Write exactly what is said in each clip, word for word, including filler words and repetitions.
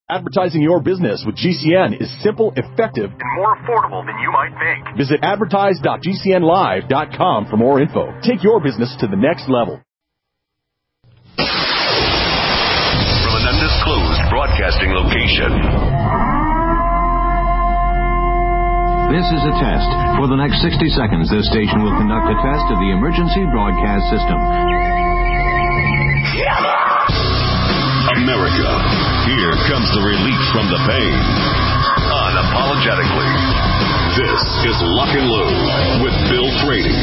Advertising your business with G C N is simple, effective, and more affordable than you might think. Visit advertise dot g c n live dot com for more info. Take your business to the next level. From an undisclosed broadcasting location. This is a test. For the next sixty seconds, this station will conduct a test of the emergency broadcast system. America, here comes the relief from the pain. Unapologetically. This is Lock and Load with Bill Frady.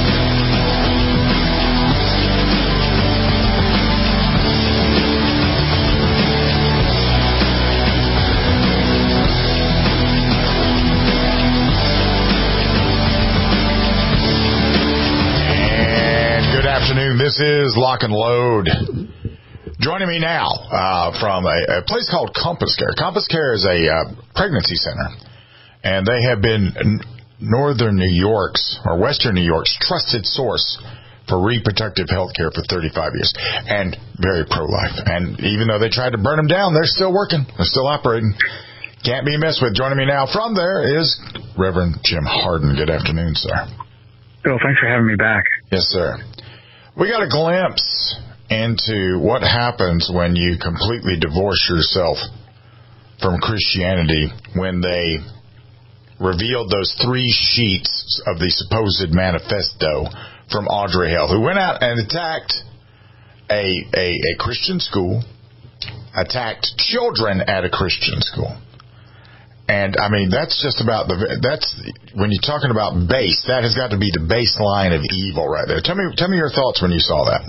And good afternoon. This is Lock and Load. Joining me now uh, from a, a place called Compass Care. Compass Care is a uh, pregnancy center, and they have been n- Northern New York's or Western New York's trusted source for reproductive health care for thirty-five years, and very pro-life. And even though they tried to burn them down, they're still working. They're still operating. Can't be messed with. Joining me now from there is Reverend Jim Harden. Good afternoon, sir. Bill, thanks for having me back. Yes, sir. We got a glimpse into what happens when you completely divorce yourself from Christianity when they revealed those three sheets of the supposed manifesto from Audrey Hale, who went out and attacked a, a, a Christian school, attacked children at a Christian school. And, I mean, that's just about the, that's, when you're talking about base, that has got to be the baseline of evil right there. Tell me, tell me your thoughts when you saw that.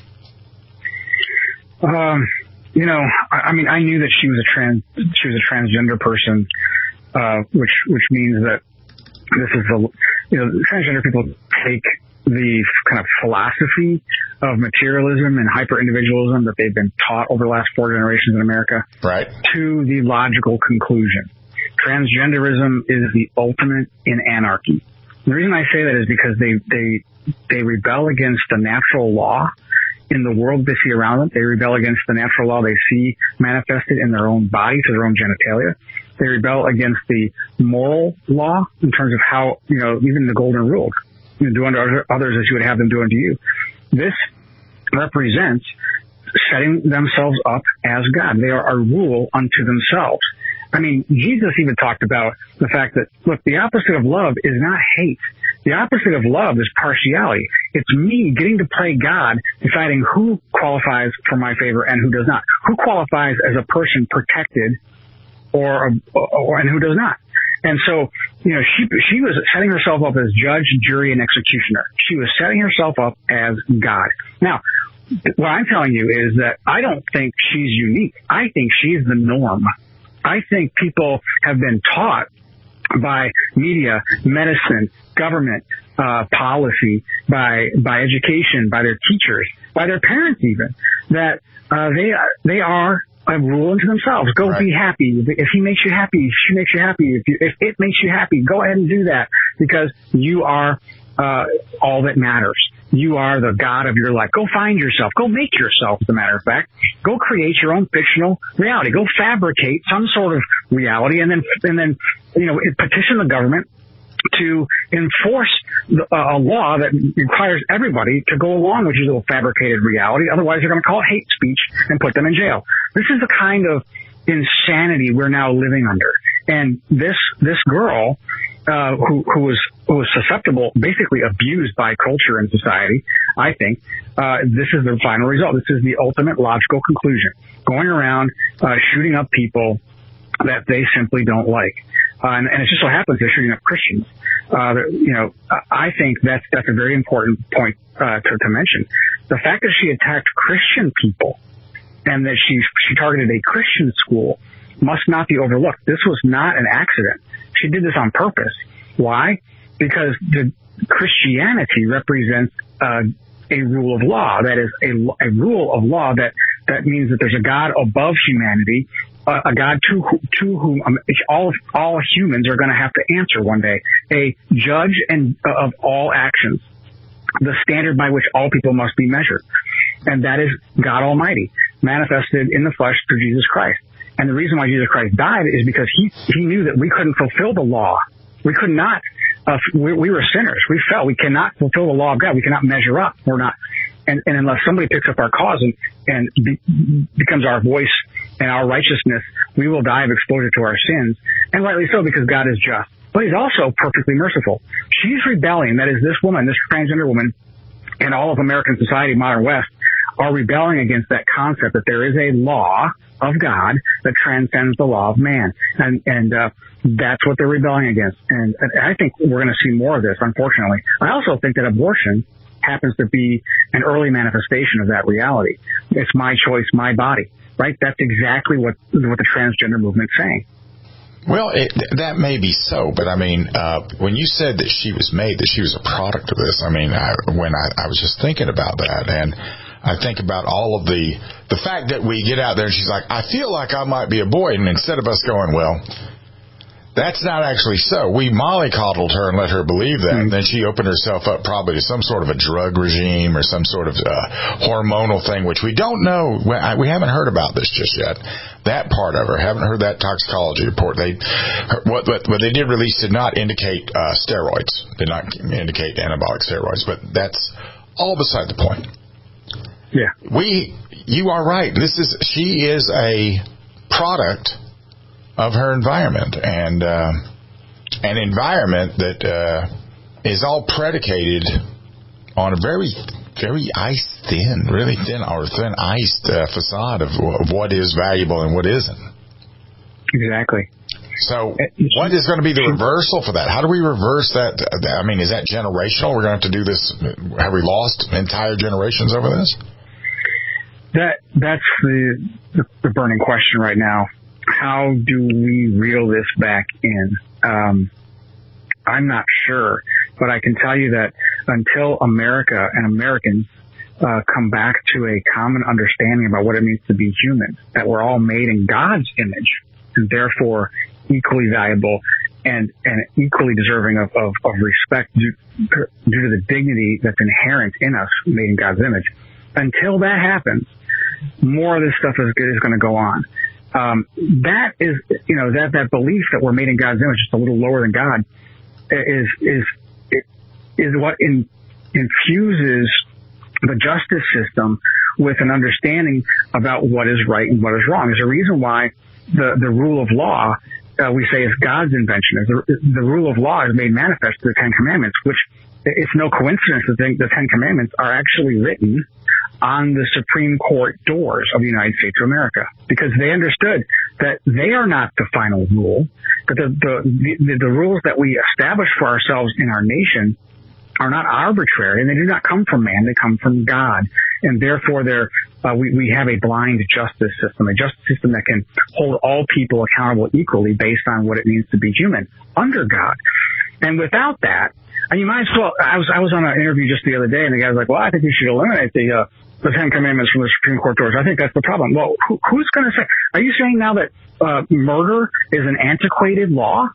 Um, you know, I, I mean, I knew that she was a trans, she was a transgender person, uh, which, which means that this is the, you know, transgender people take the kind of philosophy of materialism and hyper-individualism that they've been taught over the last four generations in America, right, to the logical conclusion. Transgenderism is the ultimate in anarchy. The reason I say that is because they, they, they rebel against the natural law in the world they see around them. They rebel against the natural law they see manifested in their own bodies, their own genitalia. They rebel against the moral law in terms of how, you know, even the golden rule, you know, do unto others as you would have them do unto you. This represents setting themselves up as God. They are a rule unto themselves. I mean, Jesus even talked about the fact that, look, the opposite of love is not hate. The opposite of love is partiality. It's me getting to play God, deciding who qualifies for my favor and who does not. Who qualifies as a person protected or, or and who does not. And so, you know, she she was setting herself up as judge, jury, and executioner. She was setting herself up as God. Now, what I'm telling you is that I don't think she's unique. I think she's the norm. I think people have been taught by media, medicine, government, uh, policy, by, by education, by their teachers, by their parents even, that, uh, they, they are a rule unto themselves. Go right. Be happy. If he makes you happy, she makes you happy. If you, if it makes you happy, go ahead and do that because you are, uh, all that matters. You are the God of your life. Go find yourself. Go make yourself, as a matter of fact. Go create your own fictional reality. Go fabricate some sort of reality and then, and then, you know, petition the government to enforce the, uh, a law that requires everybody to go along with your little fabricated reality. Otherwise, they're going to call it hate speech and put them in jail. This is the kind of insanity we're now living under. And this, this girl, uh, who, who was, who was susceptible, basically abused by culture and society, I think, uh, this is the final result. This is the ultimate logical conclusion. Going around, uh, shooting up people that they simply don't like. Uh, and, and it just so happens they're shooting up Christians. Uh, you know, I think that's, that's a very important point, uh, to, to mention. The fact that she attacked Christian people and that she, she targeted a Christian school must not be overlooked. This was not an accident. She did this on purpose. Why? Because the Christianity represents, uh, a rule of law. That is a, a rule of law that, that means that there's a God above humanity, uh, a God to, to whom um, all, all humans are going to have to answer one day, a judge and uh, of all actions, the standard by which all people must be measured. And that is God Almighty, manifested in the flesh through Jesus Christ. And the reason why Jesus Christ died is because he, he knew that we couldn't fulfill the law. We could not, uh, we, we were sinners. We fell. We cannot fulfill the law of God. We cannot measure up. We're not, and, and unless somebody picks up our cause and, and be, becomes our voice and our righteousness, we will die of exposure to our sins. And rightly so, because God is just. But he's also perfectly merciful. She's rebelling. That is, this woman, this transgender woman, and all of American society, modern West, are rebelling against that concept that there is a law of God that transcends the law of man. And, and, uh, that's what they're rebelling against. And, and I think we're going to see more of this, unfortunately. I also think that abortion happens to be an early manifestation of that reality. It's my choice, my body, right? That's exactly what, what the transgender movement's saying. Well, it, that may be so, but I mean, uh, when you said that she was made, that she was a product of this, I mean, I, when I, I was just thinking about that, and I think about all of the, the fact that we get out there and she's like, I feel like I might be a boy, and instead of us going, well, that's not actually so. We mollycoddled her and let her believe that. Mm-hmm. And then she opened herself up probably to some sort of a drug regime or some sort of uh, hormonal thing, which we don't know. We haven't heard about this just yet. That part of her. Haven't heard that toxicology report. They what, what, what they did release did not indicate uh, steroids. Did not indicate anabolic steroids. But that's all beside the point. Yeah. We, you are right. This is, she is a product of her environment, and uh, an environment that uh, is all predicated on a very, very ice thin, really thin or thin iced uh, facade of, of what is valuable and what isn't. Exactly. So, what is going to be the reversal for that? How do we reverse that? I mean, is that generational? We're going to have to do this. Have we lost entire generations over this? That that's the the, the burning question right now. How do we reel this back in? Um, I'm not sure, but I can tell you that until America and Americans uh, come back to a common understanding about what it means to be human, that we're all made in God's image and therefore equally valuable and, and equally deserving of, of, of respect due, due to the dignity that's inherent in us, made in God's image. Until that happens, more of this stuff is, is going to go on. Um, that is, you know, that, that belief that we're made in God's image, just a little lower than God, is, is, is what in, infuses the justice system with an understanding about what is right and what is wrong. There's a reason why the, the rule of law, uh, we say is God's invention. The, the rule of law is made manifest through the Ten Commandments, which it's no coincidence that the Ten Commandments are actually written on the Supreme Court doors of the United States of America, because they understood that they are not the final rule, but the, the, the, the rules that we establish for ourselves in our nation are not arbitrary, and they do not come from man, they come from God. And therefore, they're, uh, we, we have a blind justice system, a justice system that can hold all people accountable equally based on what it means to be human under God. And without that, and you might as well, I was, I was on an interview just the other day, and the guy was like, well, I think we should eliminate the, uh, the Ten Commandments from the Supreme Court doors. I think that's the problem. Well, who, who's going to say, are you saying now that, uh, murder is an antiquated law?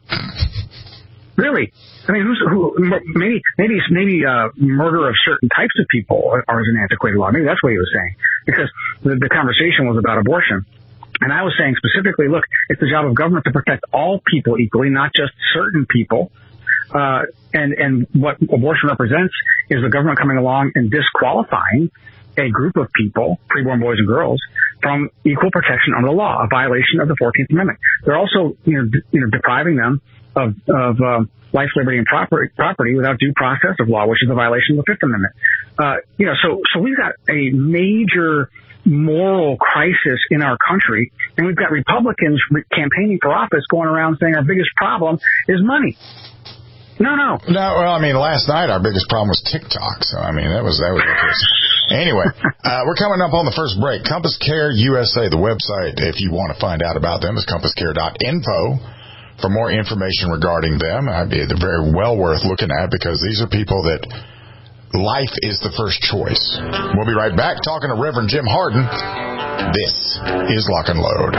Really? I mean, who's, who, maybe, maybe, maybe, uh, murder of certain types of people are, are an antiquated law. Maybe that's what he was saying, because the, the conversation was about abortion. And I was saying specifically, look, it's the job of government to protect all people equally, not just certain people. Uh, and, and what abortion represents is the government coming along and disqualifying a group of people, preborn boys and girls, from equal protection under the law, a violation of the fourteenth Amendment. They're also, you know, d- you know, depriving them of, of, uh, life, liberty, and property, property without due process of law, which is a violation of the Fifth Amendment. Uh, you know, so, so we've got a major moral crisis in our country, and we've got Republicans re- campaigning for office going around saying our biggest problem is money. No, no. No, well, I mean, last night our biggest problem was TikTok. So, I mean, that was, that was what it was. Anyway, uh, we're coming up on the first break. Compass Care U S A, the website, if you want to find out about them, is compass care dot info. For more information regarding them, uh, they're very well worth looking at, because these are people that life is the first choice. We'll be right back talking to Reverend Jim Harden. This is Lock and Load.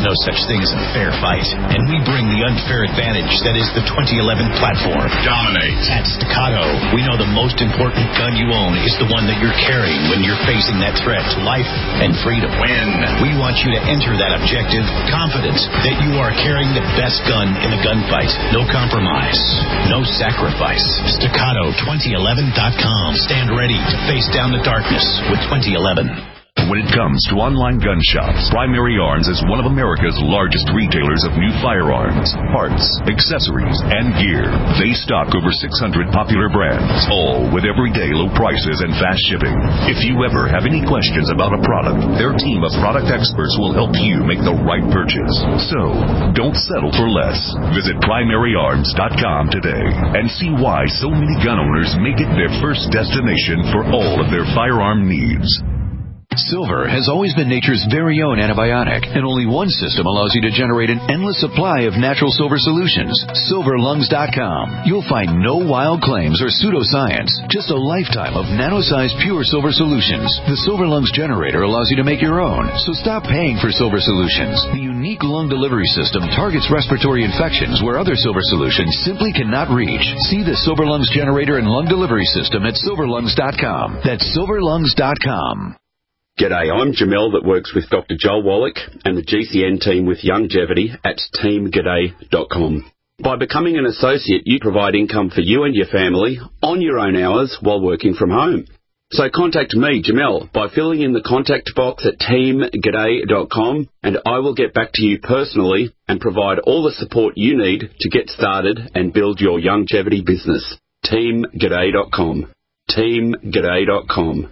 no such thing as a fair fight, and we bring the unfair advantage that is the twenty eleven platform. Dominate. At Staccato, we know the most important gun you own is the one that you're carrying when you're facing that threat to life and freedom. Win. We want you to enter that objective confident that you are carrying the best gun in the gunfight. No compromise. No sacrifice. Staccato twenty eleven dot com. Stand ready to face down the darkness with twenty eleven. When it comes to online gun shops, Primary Arms is one of America's largest retailers of new firearms, parts, accessories, and gear. They stock over six hundred popular brands, all with everyday low prices and fast shipping. If you ever have any questions about a product, their team of product experts will help you make the right purchase. So, don't settle for less. Visit primary arms dot com today and see why so many gun owners make it their first destination for all of their firearm needs. Silver has always been nature's very own antibiotic, and only one system allows you to generate an endless supply of natural silver solutions. silver lungs dot com. You'll find no wild claims or pseudoscience, just a lifetime of nano-sized pure silver solutions. The Silver Lungs generator allows you to make your own, so stop paying for silver solutions. The unique lung delivery system targets respiratory infections where other silver solutions simply cannot reach. See the Silver Lungs generator and lung delivery system at silver lungs dot com. That's silver lungs dot com. G'day, I'm Jamel that works with Doctor Joel Wallach and the G C N team with Longevity at team g'day dot com. By becoming an associate, you provide income for you and your family on your own hours while working from home. So contact me, Jamel, by filling in the contact box at team g'day dot com, and I will get back to you personally and provide all the support you need to get started and build your longevity business. team g'day dot com. team g'day dot com.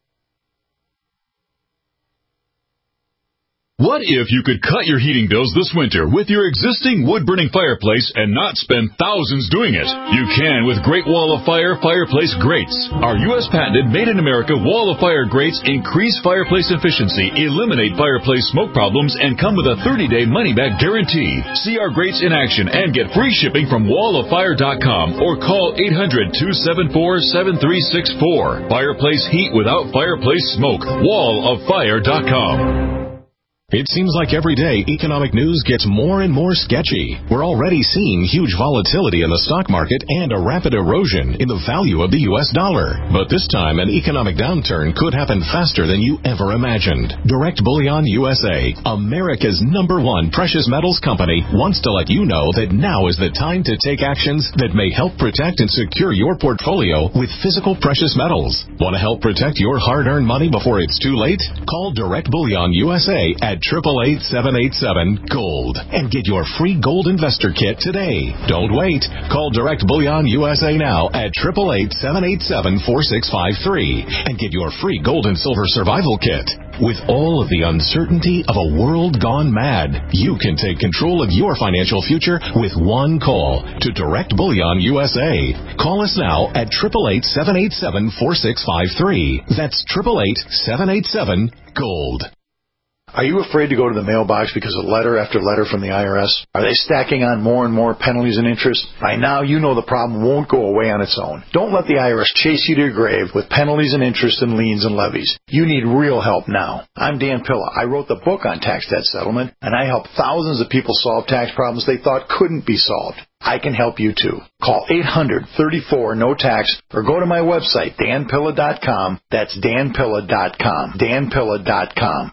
What if you could cut your heating bills this winter with your existing wood-burning fireplace and not spend thousands doing it? You can with Great Wall of Fire Fireplace Grates. Our U S patented made-in-America Wall of Fire grates increase fireplace efficiency, eliminate fireplace smoke problems, and come with a thirty-day money-back guarantee. See our grates in action and get free shipping from wall of fire dot com or call eight hundred, two seven four, seven three six four. Fireplace heat without fireplace smoke. wall of fire dot com. It seems like every day economic news gets more and more sketchy. We're already seeing huge volatility in the stock market and a rapid erosion in the value of the U S dollar. But this time, an economic downturn could happen faster than you ever imagined. Direct Bullion U S A, America's number one precious metals company, wants to let you know that now is the time to take actions that may help protect and secure your portfolio with physical precious metals. Want to help protect your hard-earned money before it's too late? Call Direct Bullion U S A at eight eight eight, seven eight seven, GOLD and get your free gold investor kit today. Don't wait. Call Direct Bullion U S A now at eight eight eight, seven eight seven, four six five three and get your free gold and silver survival kit. With all of the uncertainty of a world gone mad, you can take control of your financial future with one call to Direct Bullion U S A. Call us now at eight eight eight, seven eight seven, four six five three. That's eight eight eight, seven eight seven, GOLD. Are you afraid to go to the mailbox because of letter after letter from the I R S? Are they stacking on more and more penalties and interest? By now, you know the problem won't go away on its own. Don't let the I R S chase you to your grave with penalties and interest and liens and levies. You need real help now. I'm Dan Pilla. I wrote the book on tax debt settlement, and I help thousands of people solve tax problems they thought couldn't be solved. I can help you too. Call eight hundred, thirty-four, no tax or go to my website, dan pilla dot com. That's dan pilla dot com. dan pilla dot com.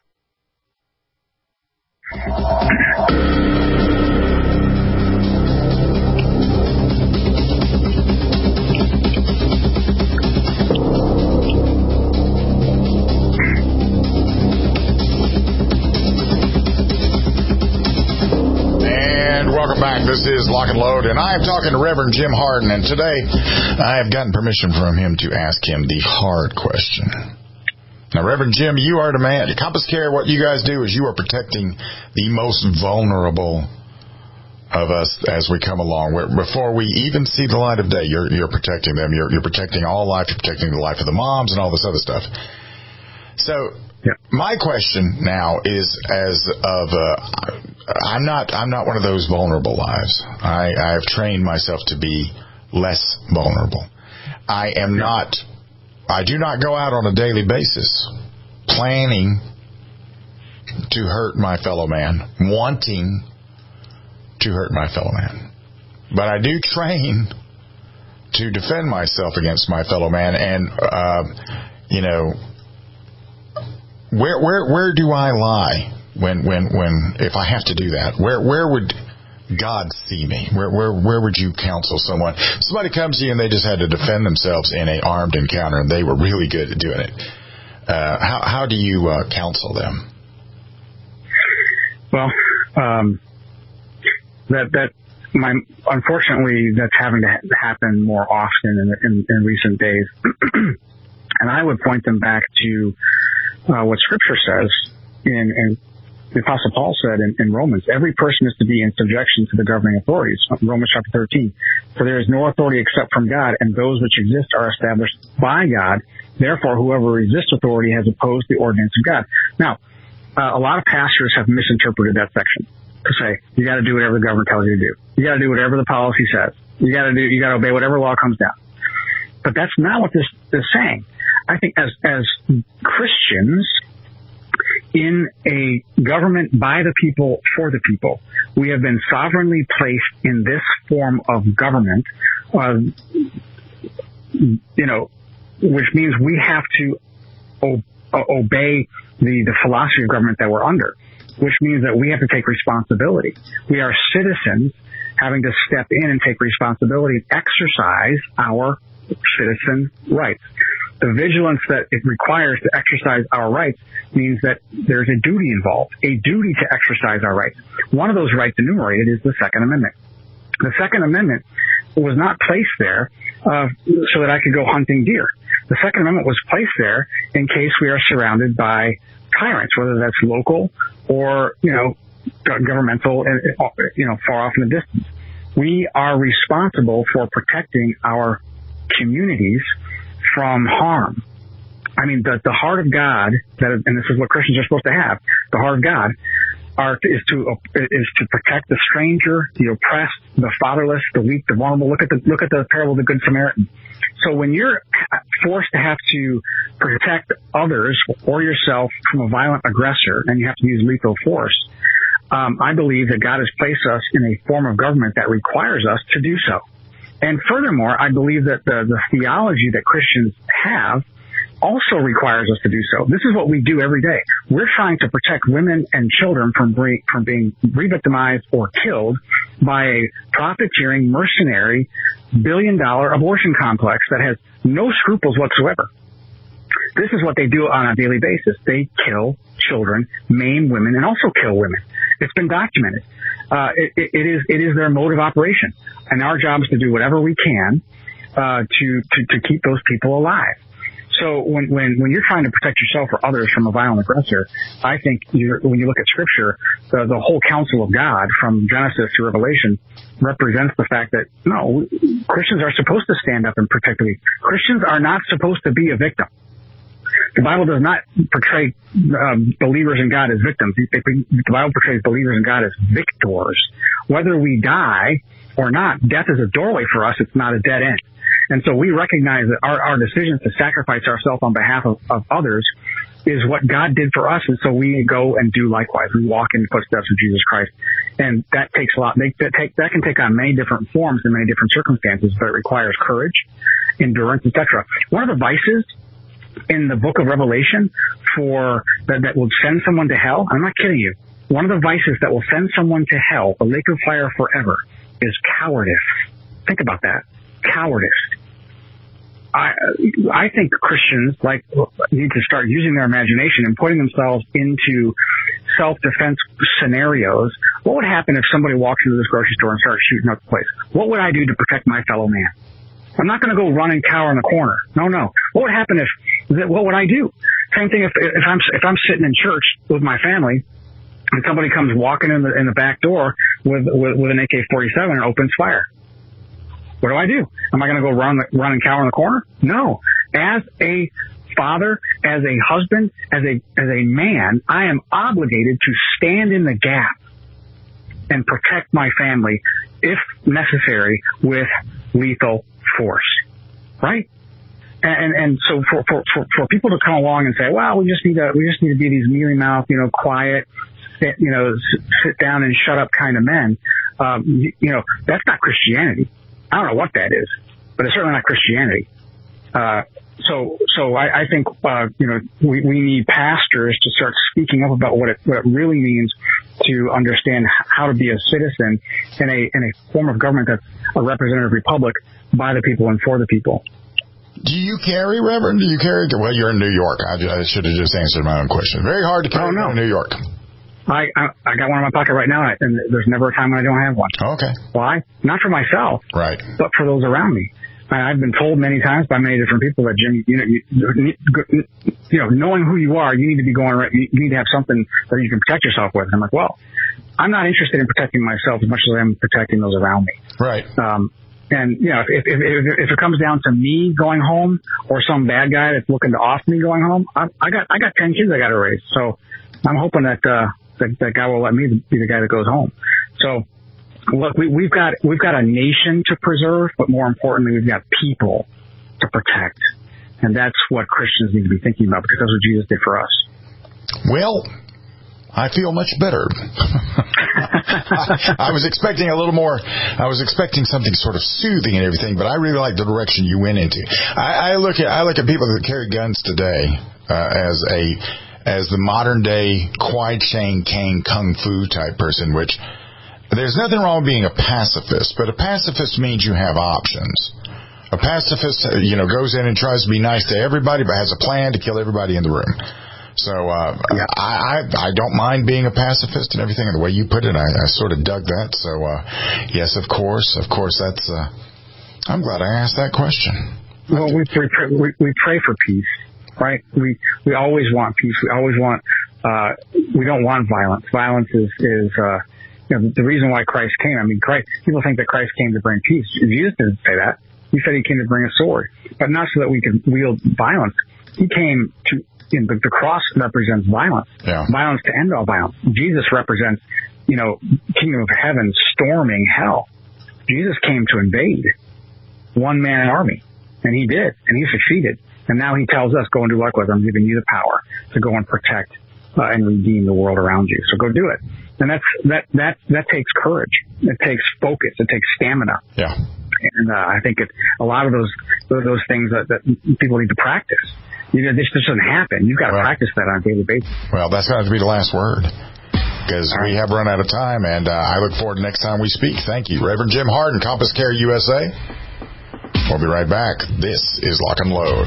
And welcome back. This is Lock and Load, and I am talking to Reverend Jim Harden, and today I have gotten permission from him to ask him the hard question. Now, Reverend Jim, you are the man. At Compass Care, what you guys do is you are protecting the most vulnerable of us as we come along. Before we even see the light of day, you're, you're protecting them. You're, you're protecting all life. You're protecting the life of the moms and all this other stuff. So, yeah. My question now is, as of, uh, I'm not, I'm not one of those vulnerable lives. I, I have trained myself to be less vulnerable. I am not. I do not go out on a daily basis planning to hurt my fellow man, wanting to hurt my fellow man. But I do train to defend myself against my fellow man. And, uh, you know, where where where do I lie when when when if I have to do that? Where where would God see me? Where where where would you counsel someone? Somebody comes to you and they just had to defend themselves in a armed encounter, and they were really good at doing it. Uh, how how do you uh, counsel them? Well, um, that that my unfortunately that's having to ha- happen more often in, in, in recent days, and I would point them back to uh, what Scripture says in, in the Apostle Paul said in, in Romans. Every person is to be in subjection to the governing authorities. Romans chapter thirteen. For there is no authority except from God, and those which exist are established by God. Therefore, whoever resists authority has opposed the ordinance of God. Now, uh, a lot of pastors have misinterpreted that section to say you got to do whatever the government tells you to do. You got to do whatever the policy says. You got to do. You got to obey whatever law comes down. But that's not what this is saying. I think as as Christians in a government by the people for the people, we have been sovereignly placed in this form of government. Uh, you know. Which means we have to o- obey the, the philosophy of government that we're under, which means that we have to take responsibility. We are citizens having to step in and take responsibility and exercise our citizen rights. The vigilance that it requires to exercise our rights means that there's a duty involved, a duty to exercise our rights. One of those rights enumerated is the Second Amendment. The Second Amendment was not placed there uh, so that I could go hunting deer. The Second Amendment was placed there in case we are surrounded by tyrants, whether that's local or, you know, governmental, you know, far off in the distance. We are responsible for protecting our communities from harm. I mean, the, the heart of God, that is, and this is what Christians are supposed to have, the heart of God, are, is to is to protect the stranger, the oppressed, the fatherless, the weak, the vulnerable. Look at the look at the parable of the Good Samaritan. So when you're forced to have to protect others or yourself from a violent aggressor, and you have to use lethal force, um, I believe that God has placed us in a form of government that requires us to do so. And furthermore, I believe that the, the theology that Christians have also requires us to do so. This is what we do every day. We're trying to protect women and children from bre- from being re-victimized or killed by a profiteering, mercenary, billion-dollar abortion complex that has no scruples whatsoever. This is what they do on a daily basis. They kill children, maim women, and also kill women. It's been documented. Uh, it, it, it is it is their mode of operation, and our job is to do whatever we can uh, to, to to keep those people alive. So when, when, when you're trying to protect yourself or others from a violent aggressor, I think you're, when you look at Scripture, the, the whole counsel of God from Genesis to Revelation represents the fact that, no, Christians are supposed to stand up and protect the weak. Christians are not supposed to be a victim. The Bible does not portray um, believers in God as victims. The Bible portrays believers in God as victors. Whether we die or not, death is a doorway for us. It's not a dead end. And so we recognize that our, our decision to sacrifice ourselves on behalf of, of others is what God did for us. And so we go and do likewise. We walk in the footsteps of Jesus Christ. And that takes a lot. That, take, that can take on many different forms in many different circumstances, but it requires courage, endurance, et cetera. One of the vices in the book of Revelation for that, that will send someone to hell, I'm not kidding you, one of the vices that will send someone to hell, the lake of fire forever, is cowardice. Think about that. Cowardice. I I think Christians like need to start using their imagination and putting themselves into self-defense scenarios. What would happen if somebody walks into this grocery store and starts shooting up the place? What would I do to protect my fellow man? I'm not going to go run and cower in the corner. No, no. What would happen if? What would I do? Same thing if if I'm if I'm sitting in church with my family and somebody comes walking in the in the back door with with, with an A K forty-seven and opens fire. What do I do? Am I going to go run, run and cower in the corner? No. As a father, as a husband, as a as a man, I am obligated to stand in the gap and protect my family, if necessary, with lethal force. Right? and and so for, for for for people to come along and say, well, we just need to we just need to be these mealy mouth, you know, quiet, sit, you know, sit down and shut up kind of men. Um, you, you know, that's not Christianity. I don't know what that is, but it's certainly not Christianity. Uh, so so I, I think uh, you know we, we need pastors to start speaking up about what it, what it really means to understand how to be a citizen in a in a form of government that's a representative republic by the people and for the people. Do you carry, Reverend? Do you carry? Well, you're in New York. I, I should have just answered my own question. Very hard to carry oh, no. in New York. I, I I got one in my pocket right now, and there's never a time when I don't have one. Okay. Why? Not for myself, right? But for those around me. I've been told many times by many different people that, Jim, you know, you, you know, knowing who you are, you need to be going right. You need to have something that you can protect yourself with. And I'm like, well, I'm not interested in protecting myself as much as I am protecting those around me. Right. Um, and you know, if, if if if it comes down to me going home or some bad guy that's looking to off me going home, I, I got I got ten kids I got to raise. So I'm hoping that uh, that that guy will let me be the guy that goes home. So. Look, we, we've got we've got a nation to preserve, but more importantly, we've got people to protect, and that's what Christians need to be thinking about, because that's what Jesus did for us. Well, I feel much better. I, I was expecting a little more. I was expecting something sort of soothing and everything, but I really like the direction you went into. I, I look at I look at people that carry guns today uh, as a as the modern day Kwai Chang Caine kung fu type person, which. There's nothing wrong with being a pacifist, but a pacifist means you have options. A pacifist, you know, goes in and tries to be nice to everybody, but has a plan to kill everybody in the room. So uh, yeah. I, I I don't mind being a pacifist and everything. And the way you put it, I, I sort of dug that. So uh, yes, of course, of course, that's. Uh, I'm glad I asked that question. Well, we pray, we, we pray for peace, right? We we always want peace. We always want. Uh, we don't want violence. Violence is is. Uh, You know, the reason why Christ came, I mean, Christ, people think that Christ came to bring peace. Jesus didn't say that. He said he came to bring a sword, but not so that we could wield violence. He came to, you know, the, the cross represents violence, yeah. violence to end all violence. Jesus represents, you know, kingdom of heaven storming hell. Jesus came to invade one man army, and he did, and he succeeded. And now he tells us, go and do likewise. I'm giving you the power to go and protect uh, and redeem the world around you. So go do it. And that's, that, that, that takes courage. It takes focus. It takes stamina. Yeah. And, uh, I think it, a lot of those, those things that, that people need to practice. You know, this just doesn't happen. You've got to well, practice that on a daily basis. Well, that's going to have to be the last word, because right. we have run out of time, and, uh, I look forward to next time we speak. Thank you. Reverend Jim Harden, Compass Care U S A. We'll be right back. This is Lock and Load.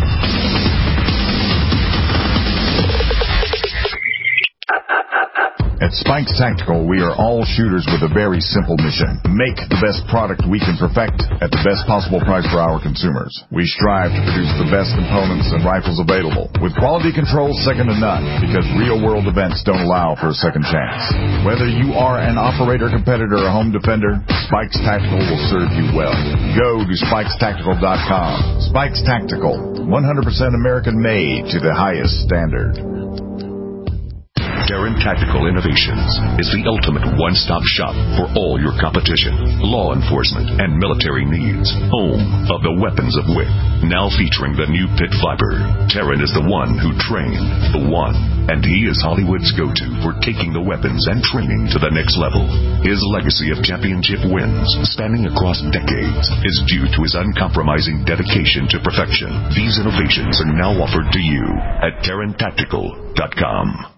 At Spikes Tactical, we are all shooters with a very simple mission. Make the best product we can perfect at the best possible price for our consumers. We strive to produce the best components and rifles available, with quality control second to none, because real-world events don't allow for a second chance. Whether you are an operator, competitor, or home defender, Spikes Tactical will serve you well. Go to spikes tactical dot com. Spikes Tactical, one hundred percent American-made to the highest standard. Taran Tactical Innovations is the ultimate one-stop shop for all your competition, law enforcement, and military needs. Home of the weapons of W I C. Now featuring the new Pit Viper. Taran is the one who trained the one, and he is Hollywood's go-to for taking the weapons and training to the next level. His legacy of championship wins, spanning across decades, is due to his uncompromising dedication to perfection. These innovations are now offered to you at taran tactical dot com.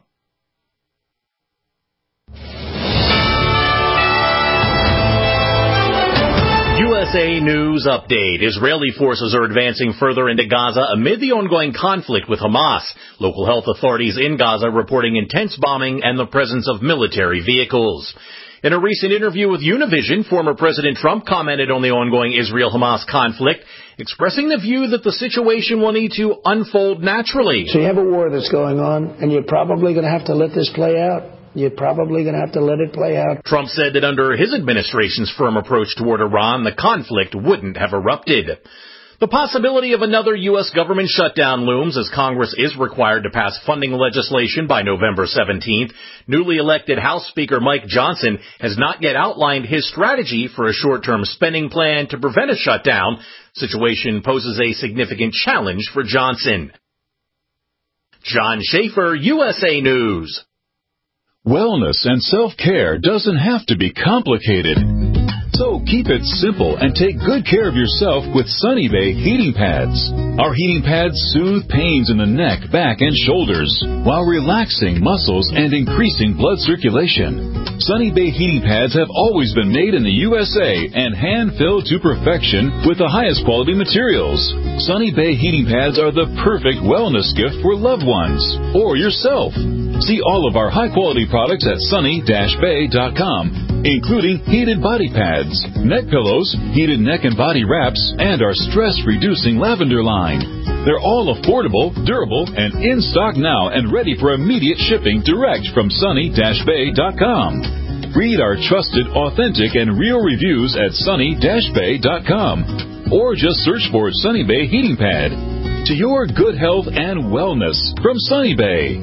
U S A News Update. Israeli forces are advancing further into Gaza amid the ongoing conflict with Hamas. Local health authorities in Gaza reporting intense bombing and the presence of military vehicles. In a recent interview with Univision, former President Trump commented on the ongoing Israel-Hamas conflict, expressing the view that the situation will need to unfold naturally. So you have a war that's going on, and you're probably going to have to let this play out. You're probably going to have to let it play out. Trump said that under his administration's firm approach toward Iran, the conflict wouldn't have erupted. The possibility of another U S government shutdown looms as Congress is required to pass funding legislation by November seventeenth. Newly elected House Speaker Mike Johnson has not yet outlined his strategy for a short-term spending plan to prevent a shutdown. Situation poses a significant challenge for Johnson. John Schaefer, U S A News. Wellness and self-care doesn't have to be complicated. So keep it simple and take good care of yourself with Sunny Bay heating pads. Our heating pads soothe pains in the neck, back, and shoulders while relaxing muscles and increasing blood circulation. Sunny Bay heating pads have always been made in the U S A and hand-filled to perfection with the highest quality materials. Sunny Bay heating pads are the perfect wellness gift for loved ones or yourself. See all of our high-quality products at sunny dash bay dot com, including heated body pads, neck pillows, heated neck and body wraps, and our stress-reducing lavender line. They're all affordable, durable, and in stock now and ready for immediate shipping direct from sunny dash bay dot com. Read our trusted, authentic, and real reviews at sunny dash bay dot com or just search for Sunny Bay Heating Pad. To your good health and wellness from Sunny Bay.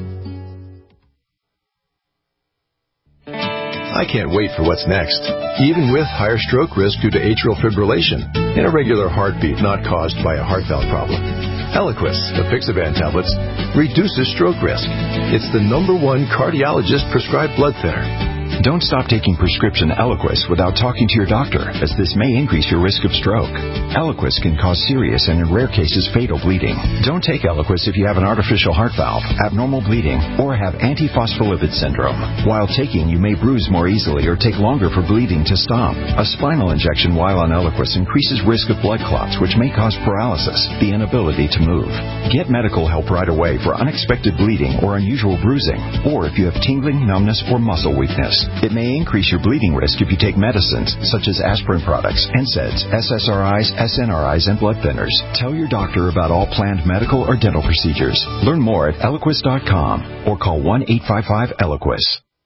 I can't wait for what's next, even with higher stroke risk due to atrial fibrillation and irregular heartbeat not caused by a heart valve problem. Eliquis, the Fixaban tablets, reduces stroke risk. It's the number one cardiologist-prescribed blood thinner. Don't stop taking prescription Eliquis without talking to your doctor, as this may increase your risk of stroke. Eliquis can cause serious and, in rare cases, fatal bleeding. Don't take Eliquis if you have an artificial heart valve, abnormal bleeding, or have antiphospholipid syndrome. While taking, you may bruise more easily or take longer for bleeding to stop. A spinal injection while on Eliquis increases risk of blood clots, which may cause paralysis, the inability to move. Get medical help right away for unexpected bleeding or unusual bruising, or if you have tingling, numbness, or muscle weakness. It may increase your bleeding risk if you take medicines such as aspirin products, N SAIDs, S S R Is, S N R Is, and blood thinners. Tell your doctor about all planned medical or dental procedures. Learn more at eliquis dot com or call one eight five five Eliquis.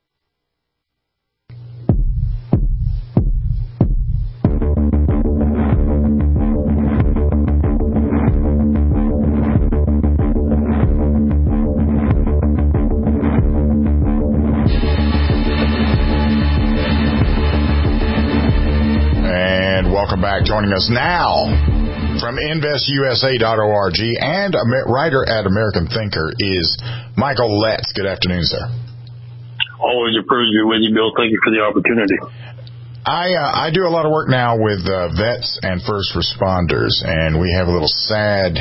Welcome back. Joining us now from invest U S A dot org and a writer at American Thinker is Michael Letts. Good afternoon, sir. Always a privilege to be with you, Bill. Thank you for the opportunity. I uh, I do a lot of work now with uh, vets and first responders, and we have a little sad,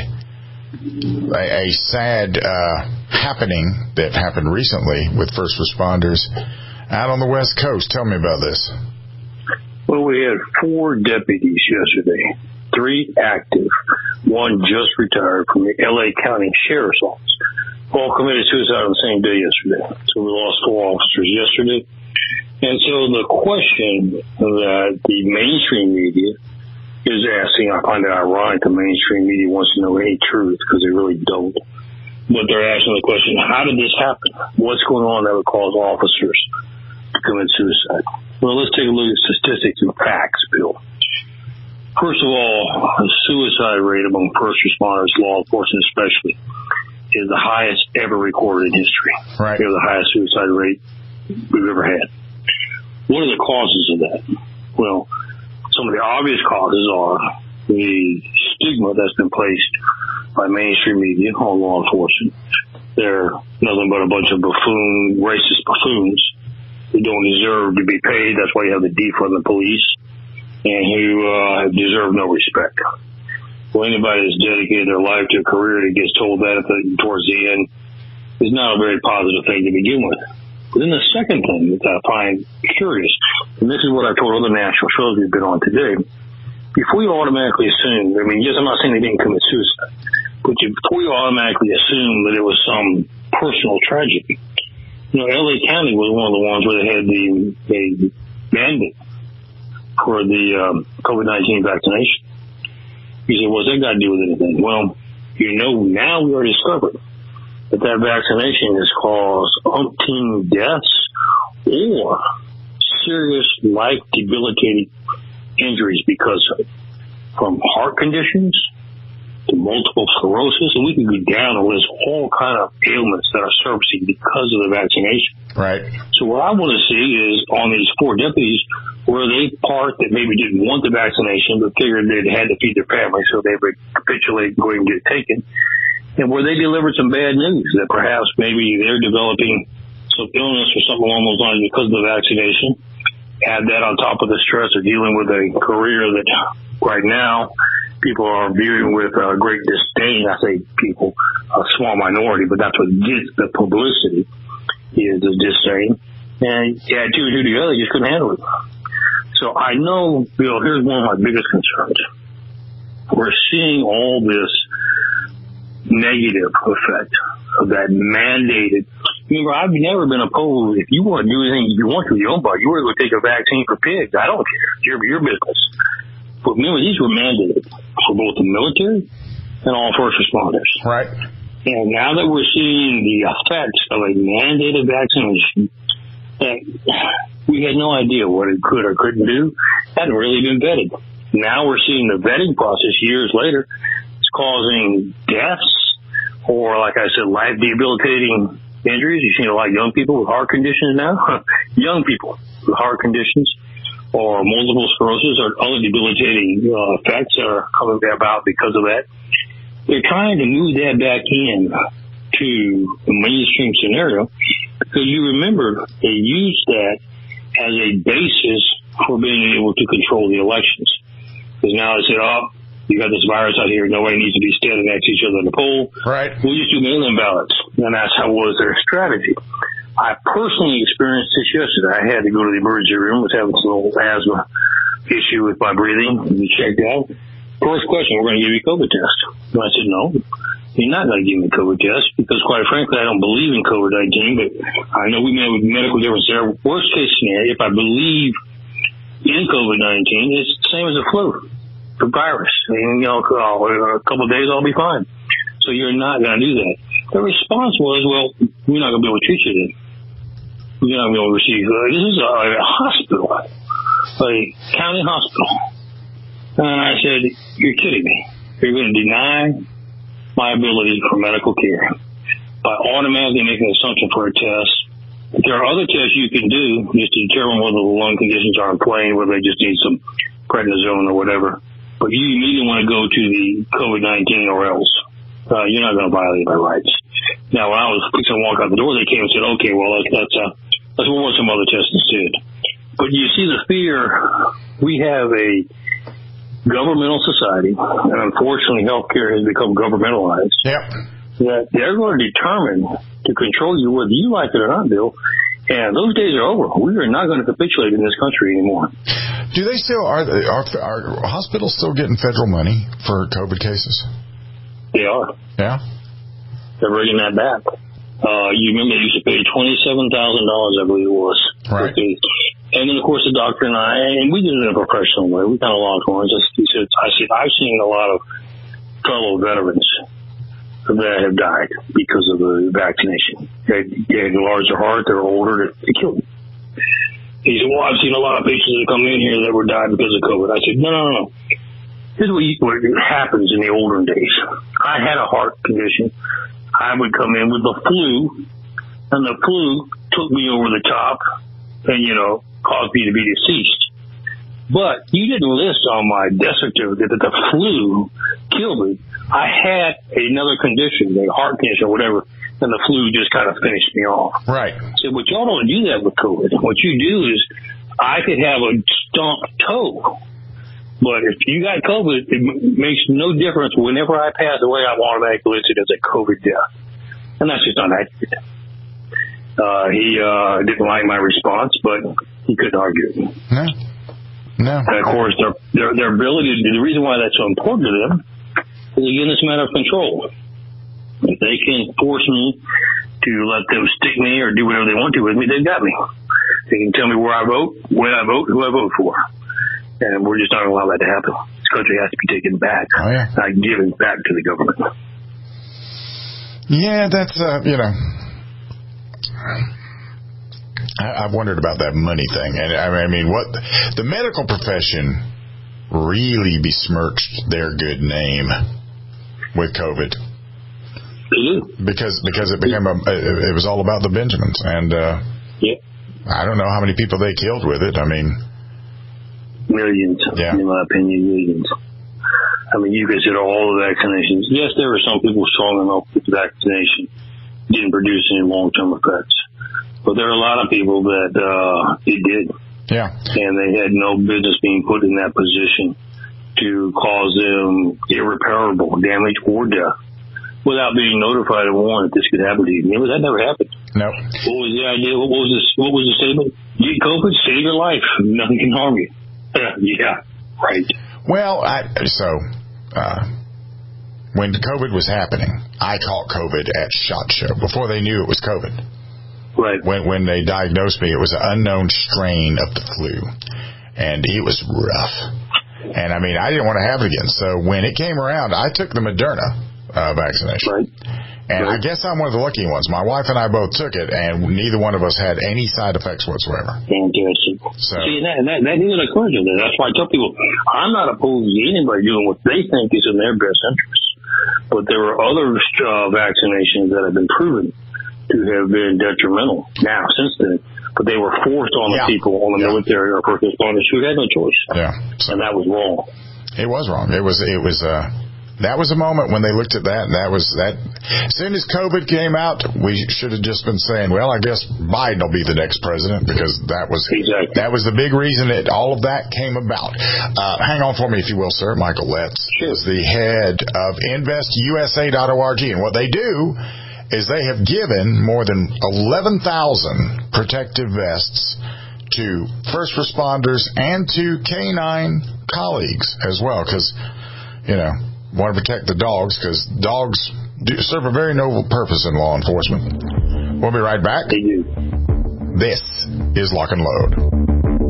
a, a sad uh, happening that happened recently with first responders out on the West Coast. Tell me about this. Well, we had four deputies yesterday, three active, one just retired from the L A County Sheriff's Office. All committed suicide on the same day yesterday. So we lost four officers yesterday. And so the question that the mainstream media is asking, I find it ironic the mainstream media wants to know any truth because they really don't. But they're asking the question, how did this happen? What's going on that would cause officers to commit suicide? Well, let's take a look at statistics and facts, Bill. First of all, the suicide rate among first responders, law enforcement especially, is the highest ever recorded in history. Right. We have the highest suicide rate we've ever had. What are the causes of that? Well, some of the obvious causes are the stigma that's been placed by mainstream media on law enforcement. They're nothing but a bunch of buffoon, racist buffoons who don't deserve to be paid. That's why you have the defund the police, and who uh, deserve no respect. Well, anybody that's dedicated their life to a career that gets told that at the, towards the end is not a very positive thing to begin with. But then the second thing that I find curious, and this is what I've told other national shows we've been on today, if we automatically assume, I mean, yes, I'm not saying they didn't commit suicide, but if we automatically assume that it was some personal tragedy, you know, L A County was one of the ones where they had the, the mandate for the um, COVID nineteen vaccination. You say, what's that got to do with anything? Well, you know, now we are discovering that that vaccination has caused umpteen deaths or serious life-debilitating injuries because of it, from heart conditions to multiple sclerosis, and we can go down and list all kind of ailments that are surfacing because of the vaccination. Right. So what I want to see is on these four deputies, were they part that maybe didn't want the vaccination but figured they had to feed their family, so they would capitulate and go and get it taken? And where they delivered some bad news that perhaps maybe they're developing some illness or something along those lines because of the vaccination. Add that on top of the stress of dealing with a career that right now people are viewing with uh, great disdain. I say people, a small minority, but that's what gets the publicity is the disdain. And you add two and two together, you just couldn't handle it. So I know, Bill, here's one of my biggest concerns. We're seeing all this negative effect of that mandated. Remember, I've never been opposed. If you want to do anything you want to with your own body, you want to go take a vaccine for pigs. I don't care. It's your, your business. But remember, these were mandated for both the military and all first responders. Right. And now that we're seeing the effects of a mandated vaccination, that we had no idea what it could or couldn't do, hadn't really been vetted. Now we're seeing the vetting process years later. It's causing deaths or, like I said, life debilitating injuries. You've seen a lot of young people with heart conditions now. Young people with heart conditions or multiple sclerosis or other debilitating uh, effects that are coming about because of that. They're trying to move that back in to the mainstream scenario because you remember they used that as a basis for being able to control the elections. Because now they said, oh, you got this virus out here. Nobody needs to be standing next to each other in the poll. Right. We'll just do mail-in ballots. And that's how was their strategy. I personally experienced this yesterday. I had to go to the emergency room. I was having some little asthma issue with my breathing. And checked out. First question, we're going to give you a COVID test. And I said, no, you're not going to give me a COVID test because, quite frankly, I don't believe in COVID nineteen. But I know we may have medical difference there. Worst case scenario, if I believe in COVID nineteen, it's the same as the flu. The virus. And, you know, a couple of days I'll be fine. So you're not going to do that. The response was, well, we're not going to be able to treat you then. We're not going to be able to receive. Uh, this is a, a hospital, a county hospital. And I said, you're kidding me. You're going to deny my ability for medical care by automatically making an assumption for a test. There are other tests you can do just to determine whether the lung conditions are in play, whether they just need some prednisone or whatever. But you immediately want to go to the COVID nineteen or else. Uh, you're not going to violate my rights. Now, when I was fixing to walk out the door, they came and said, okay, well, let's, let's, uh, let's move on to some other tests instead. But you see the fear. We have a governmental society, and unfortunately healthcare has become governmentalized. Yep. That they're going to determine to control you whether you like it or not, Bill. And those days are over. We are not going to capitulate in this country anymore. Do they still, are, are, are hospitals still getting federal money for COVID cases? They are. Yeah? They're bringing that back. Uh, you remember they used to pay twenty-seven thousand dollars, I believe it was. Right. And then, of course, the doctor and I, and we did it in a professional way. We kind of lost horns. I said, I said, I've seen a lot of fellow veterans that have died because of the vaccination. They, they had larger heart, they're older, they killed them. He said, well, I've seen a lot of patients that come in here that were died because of COVID. I said, no, no, no. Here's what, you, what happens in the olden days. I had a heart condition. I would come in with the flu, and the flu took me over the top and, you know, caused me to be deceased. But you didn't list on my death certificate that the flu killed me. I had another condition, a heart condition or whatever, and the flu just kind of finished me off. Right. So, but y'all don't do that with COVID. What you do is I could have a stumped toe, but if you got COVID, it makes no difference. Whenever I pass away, I'm automatically listed as a COVID death. And that's just not accurate. Uh, he uh, didn't like my response, but he couldn't argue it. No. No. And, of course, their, their, their ability to, the reason why that's so important to them is, again, it's a matter of control. If they can force me to let them stick me or do whatever they want to with me, they've got me. They can tell me where I vote, when I vote, who I vote for. And we're just not going to allow that to happen. This country has to be taken back, oh, yeah. not given back to the government. Yeah, that's, uh, you know, I, I've wondered about that money thing. And I mean, what the medical profession really besmirched their good name with COVID. Mm-hmm. Because because it became a it was all about the Benjamins, and uh, yeah. I don't know how many people they killed with it. I mean, millions. Yeah. In my opinion, millions. I mean, you consider all the vaccinations. Yes, there were some people strong enough that the vaccination didn't produce any long-term effects. But there are a lot of people that uh, it did. Yeah. And they had no business being put in that position to cause them irreparable damage or death without being notified and warned that this could happen to you. That never happened. No. What was the idea? What was this? What was the statement? Get COVID, save your life. Nothing can harm you. Yeah, right. Well, I, so... Uh, when COVID was happening, I caught COVID at SHOT Show before they knew it was COVID. Right. When when they diagnosed me, it was an unknown strain of the flu, and it was rough. And I mean, I didn't want to have it again. So when it came around, I took the Moderna uh, vaccination. Right. And right. I guess I'm one of the lucky ones. My wife and I both took it, and neither one of us had any side effects whatsoever. Fantastic. So, See, that, that, that is an encouragement. That's why I tell people, I'm not opposed to anybody doing what they think is in their best interest. But there are other uh, vaccinations that have been proven to have been detrimental now, since then. But they were forced on yeah. the people, on the yeah. military or first responders who had no choice. Yeah. So, and that was wrong. It was wrong. It was, it was, uh, that was a moment when they looked at that, and that was that. As soon as COVID came out, we should have just been saying, well, I guess Biden will be the next president, because that was exactly. that was the big reason that all of that came about. Uh, hang on for me, if you will, sir. Michael Letts sure. is the head of invest U S A dot org, and what they do is they have given more than eleven thousand protective vests to first responders and to canine colleagues as well, because, you know, want to protect the dogs, because dogs do serve a very noble purpose in law enforcement. We'll be right back. They do. This is Lock and Load.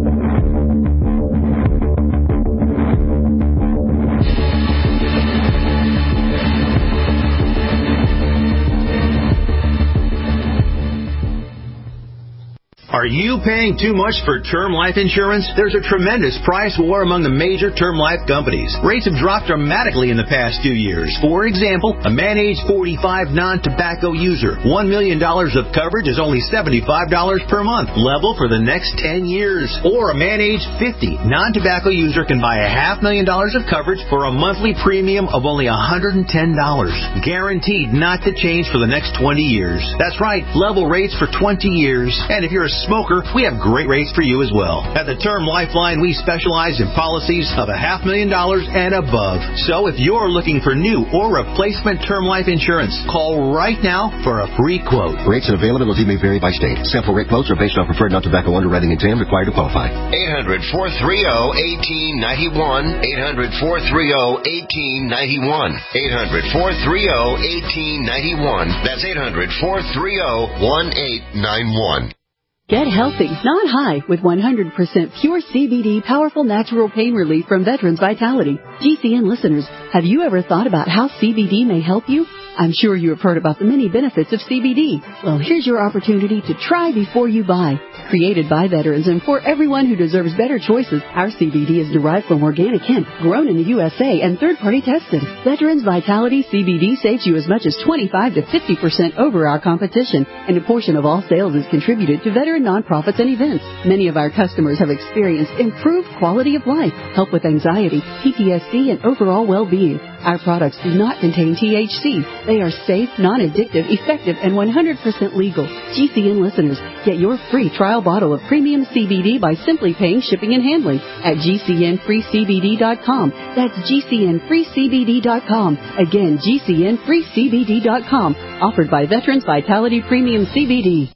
Are you paying too much for term life insurance? There's a tremendous price war among the major term life companies. Rates have dropped dramatically in the past few years. For example, a man age forty-five non-tobacco user, one million dollars of coverage is only seventy-five dollars per month, level for the next ten years. Or a man age fifty non-tobacco user can buy a half million dollars of coverage for a monthly premium of only one hundred ten dollars. Guaranteed not to change for the next twenty years. That's right, level rates for twenty years. And if you're a smoker, we have great rates for you as well. At the Term Lifeline, we specialize in policies of a half million dollars and above. So if you're looking for new or replacement term life insurance, call right now for a free quote. Rates and availability may vary by state. Sample rate quotes are based on preferred non-tobacco underwriting exam required to qualify. eight hundred, four three zero, one eight nine one. eight hundred, four three zero, one eight nine one. eight hundred, four three zero, one eight nine one. That's eight hundred, four three zero, one eight nine one. Get healthy, not high, with one hundred percent pure C B D powerful natural pain relief from Veterans Vitality. G C N listeners, have you ever thought about how C B D may help you? I'm sure you have heard about the many benefits of C B D. Well, here's your opportunity to try before you buy. Created by veterans and for everyone who deserves better choices, our C B D is derived from organic hemp, grown in the U S A, and third-party tested. Veterans Vitality C B D saves you as much as twenty-five to fifty percent over our competition, and a portion of all sales is contributed to veteran nonprofits and events. Many of our customers have experienced improved quality of life, help with anxiety, P T S D, and overall well-being. Our products do not contain T H C. They are safe, non-addictive, effective, and one hundred percent legal. G C N listeners, get your free trial bottle of premium C B D by simply paying shipping and handling at G C N free C B D dot com. That's G C N free C B D dot com. Again, G C N free C B D dot com. Offered by Veterans Vitality Premium C B D.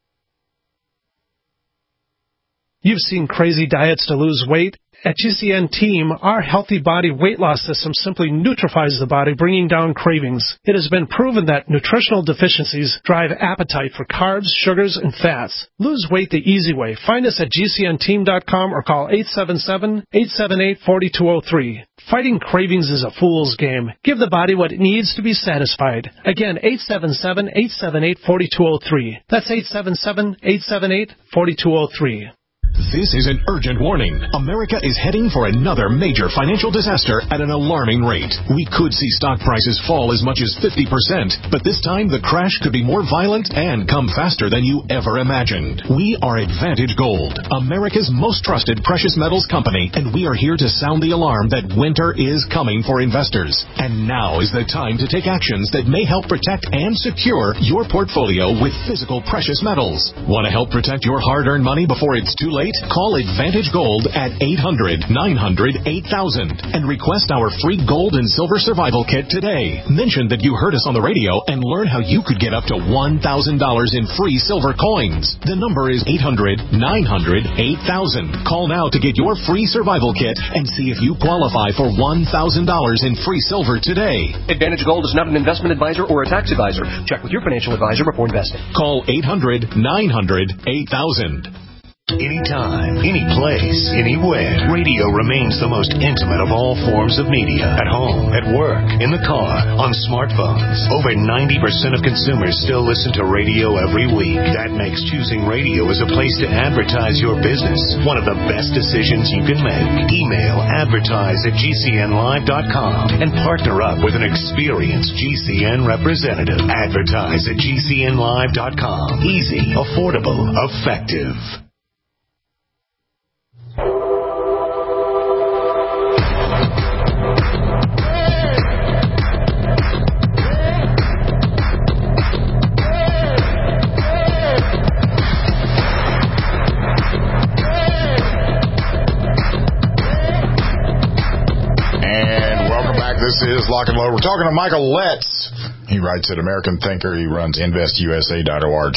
You've seen crazy diets to lose weight. At G C N Team, our Healthy Body Weight Loss System simply neutralizes the body, bringing down cravings. It has been proven that nutritional deficiencies drive appetite for carbs, sugars, and fats. Lose weight the easy way. Find us at G C N team dot com or call eight seven seven, eight seven eight, four two zero three. Fighting cravings is a fool's game. Give the body what it needs to be satisfied. Again, eight seven seven, eight seven eight, four two zero three. That's eight seven seven, eight seven eight, four two zero three. This is an urgent warning. America is heading for another major financial disaster at an alarming rate. We could see stock prices fall as much as fifty percent, but this time the crash could be more violent and come faster than you ever imagined. We are Advantage Gold, America's most trusted precious metals company, and we are here to sound the alarm that winter is coming for investors. And now is the time to take actions that may help protect and secure your portfolio with physical precious metals. Want to help protect your hard-earned money before it's too late? Call Advantage Gold at eight hundred, nine hundred, eight thousand and request our free gold and silver survival kit today. Mention that you heard us on the radio and learn how you could get up to one thousand dollars in free silver coins. The number is eight hundred, nine hundred, eight thousand. Call now to get your free survival kit and see if you qualify for one thousand dollars in free silver today. Advantage Gold is not an investment advisor or a tax advisor. Check with your financial advisor before investing. Call eight hundred, nine hundred, eight thousand. Anytime, any place, anywhere. Radio remains the most intimate of all forms of media. At home, at work, in the car, on smartphones. Over ninety percent of consumers still listen to radio every week. That makes choosing radio as a place to advertise your business one of the best decisions you can make. Email advertise at G C N live dot com and partner up with an experienced G C N representative. Advertise at G C N live dot com. Easy, affordable, effective. This is Lock and Load. We're talking to Michael Letts. He writes at American Thinker. He runs invest U S A dot org.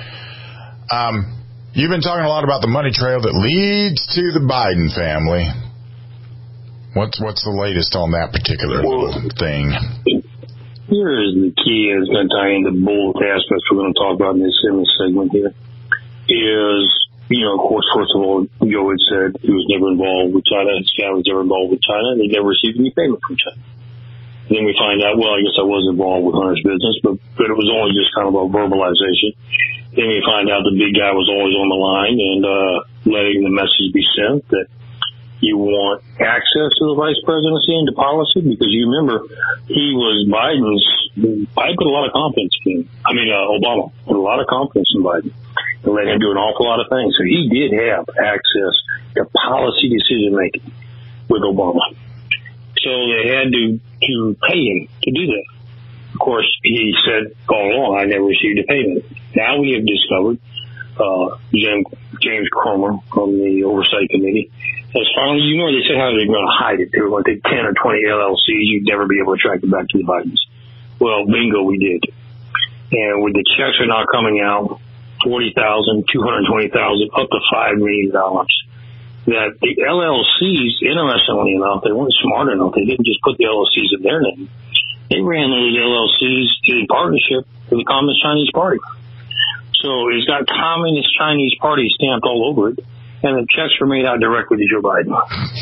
Um, you've been talking a lot about the money trail that leads to the Biden family. What's what's the latest on that particular well, thing? Here is the key, and it's going to tie into both aspects we're going to talk about in this, in this segment here, is, you know, of course, first of all, Joe had said he was never involved with China. His family was never involved with China, and they never received any payment from China. And then we find out, well, I guess I was involved with Hunter's business, but, but it was only just kind of a verbalization. Then we find out the big guy was always on the line and uh, letting the message be sent that you want access to the vice presidency and to policy, because you remember he was Biden's, Biden put a lot of confidence in him. I mean, uh, Obama put a lot of confidence in Biden and let him do an awful lot of things. So he did have access to policy decision making with Obama. So they had to, to pay him to do that. Of course, he said all along, I never received a payment. Now we have discovered, uh, James, James Cromer from the Oversight Committee has finally, you know, they said how they're going to hide it. They were going to take ten or twenty L L Cs. You'd never be able to track it back to the Bidens. Well, bingo, we did. And with the checks are now coming out, forty thousand dollars, two hundred twenty thousand dollars, up to five million dollars. That the L L Cs, interestingly enough, they weren't smart enough. They didn't just put the L L Cs in their name. They ran those L L Cs in partnership with the Communist Chinese Party. So it's got Communist Chinese Party stamped all over it, and the checks were made out directly to Joe Biden.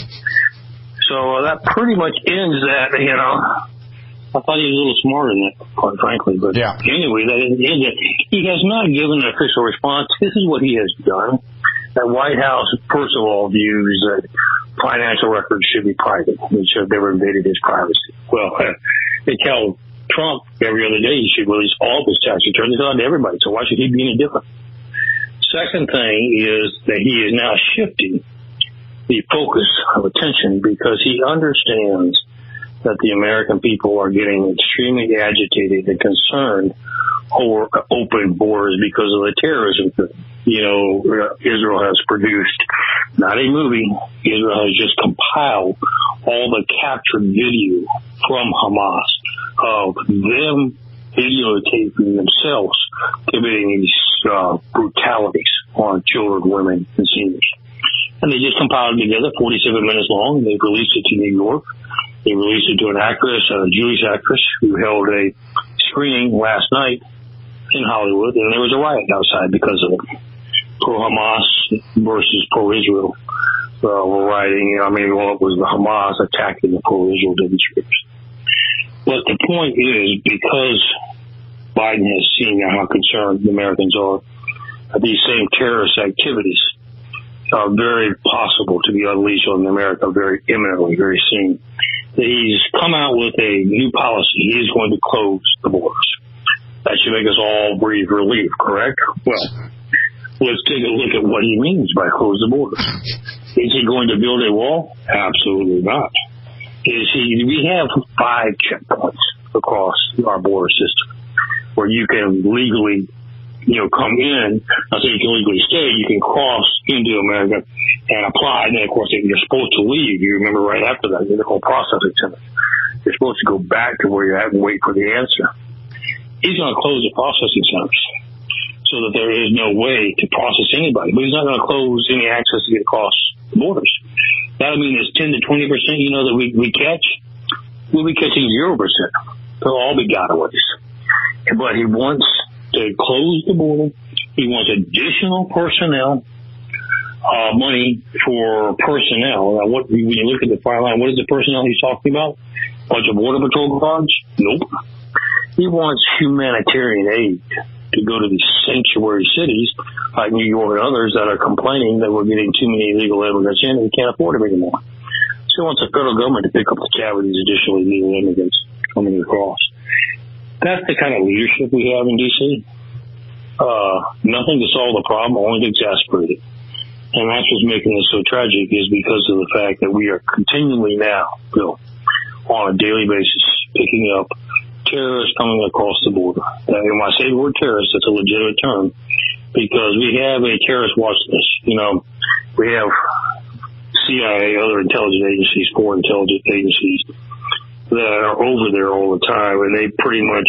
So uh, that pretty much ends that, you know. I thought he was a little smarter than that, quite frankly. But yeah. Anyway, that ends it. He has not given an official response. This is what he has done. The White House, first of all, views that financial records should be private. They should have never invaded his privacy. Well, they tell Trump every other day he should release all of his tax returns. It's on to everybody, so why should he be any different? Second thing is that he is now shifting the focus of attention because he understands that the American people are getting extremely agitated and concerned over open borders because of the terrorism thing. You know, Israel has produced, not a movie, Israel has just compiled all the captured video from Hamas of them videotaping themselves committing these uh, brutalities on children, women, and seniors. And they just compiled it together, forty-seven minutes long, and they've released it to New York. They released it to an actress, a Jewish actress, who held a screening last night in Hollywood, and there was a riot outside because of it. Pro-Hamas versus pro-Israel uh, were rioting. I mean, well, it was the Hamas attacking the pro-Israel demonstrators. But the point is, because Biden has seen how concerned the Americans are of these same terrorist activities, uh, very possible to be unleashed on America very imminently, very soon. He's come out with a new policy. He is going to close the borders. That should make us all breathe relief, correct? Well, let's take a look at what he means by close the borders. Is he going to build a wall? Absolutely not. Is he? We have five checkpoints across our border system where you can legally, you know, come in. I say you can legally stay. You can cross into America and apply. And then, of course, you're supposed to leave. You remember right after that, they're called processing centers. You're supposed to go back to where you're at and wait for the answer. He's going to close the processing centers so that there is no way to process anybody. But he's not going to close any access to get across the borders. That'll mean it's ten to twenty percent, you know, that we, we catch. We'll be catching zero percent. They'll all be gotaways. But he wants to close the border. He wants additional personnel, uh, money for personnel. Now, what, when you look at the fire line, what is the personnel he's talking about? A bunch of Border Patrol guards? Nope. He wants humanitarian aid to go to these sanctuary cities like New York and others that are complaining that we're getting too many illegal immigrants in and we can't afford them anymore. So he wants the federal government to pick up the tab with these additional illegal immigrants coming across. That's the kind of leadership we have in D C. Uh, nothing to solve the problem, only to exasperate it. And that's what's making this so tragic is because of the fact that we are continually now, Bill, on a daily basis, picking up terrorists coming across the border. Uh, and when I say the word terrorist, it's a legitimate term because we have a terrorist watch list. You know, we have C I A, other intelligence agencies, foreign intelligence agencies that are over there all the time, and they pretty much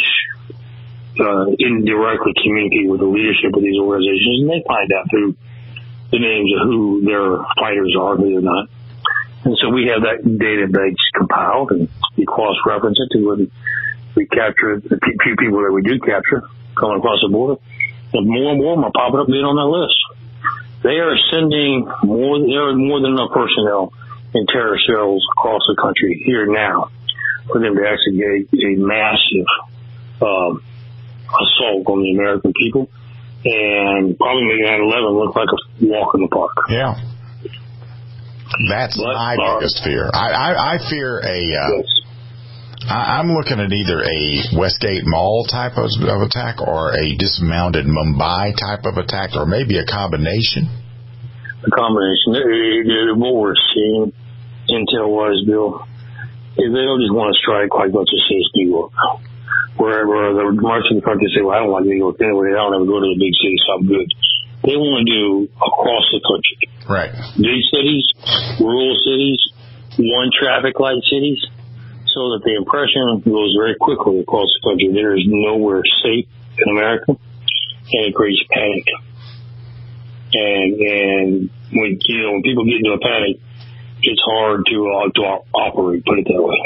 uh, indirectly communicate with the leadership of these organizations, and they find out through the names of who their fighters are, who they're not. And so we have that database compiled, and we cross-reference it to when we capture the few people that we do capture coming across the border. And more and more of them are popping up being on that list. They are sending more, there are more than enough personnel in terror cells across the country here now for them to actually get a massive um, assault on the American people and probably make nine eleven look like a walk in the park. Yeah. That's but, my uh, biggest fear. I, I, I fear a... Uh, yes. I'm looking at either a Westgate Mall type of, of attack or a dismounted Mumbai type of attack, or maybe a combination. A combination. What we're seeing, intel-wise, Bill, is they don't just want to strike like let's just say it's New York, where, where the march in the country say, well, I don't like New York anyway. I don't ever go to the big cities, so I'm good. They want to do across the country. Right. Big cities, rural cities, one traffic light cities. So that the impression goes very quickly across the country. There is nowhere safe in America, and it creates panic. And and when you know when people get into a panic, it's hard to uh, to operate. Put it that way.